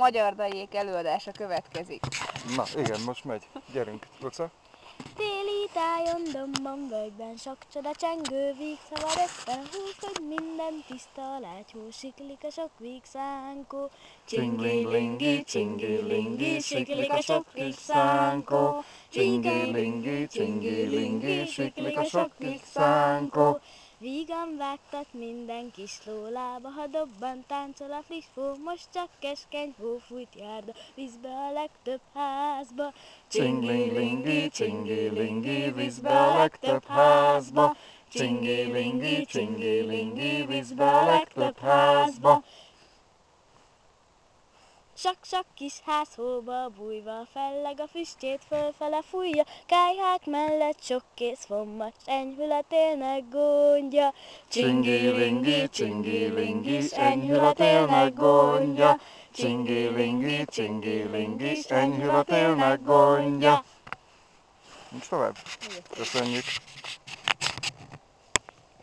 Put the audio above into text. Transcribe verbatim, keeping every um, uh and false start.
Magyar Daljék előadása következik. Na igen, most megy. Gyerünk, Luca. Téli tájon, domban, völgyben, sok csoda csengő, vígszavad össze a hús, hogy minden tiszta, lágyhó, siklik a sok vígszánkó. Csingling-lingi, csingi-lingi, siklik a sok kis szánkó. Csingi-lingi, csingi-lingi, siklik a sok kis szánkó. Vígan vágtat minden kis lólába, ha dobban táncol a friss fó, most csak keskeny hó fújt járda, vízbe a legtöbb házba. Csingling-lingi, csingi-lingi, vízbe a legtöbb házba. Csingi-lingi, csingi-lingi, vízbe a legtöbb házba. Sok-sok kis házhóba bújva, felleg a füstjét fölfele fújja, kályhák mellett sok kész fommat, s enyhül a télnek gondja. Csingi-lingi, csingi-lingi, s enyhül a télnek gondja. Csingi-lingi, csingi-lingi, s enyhül a télnek gondja. Nincs tovább? Köszönjük!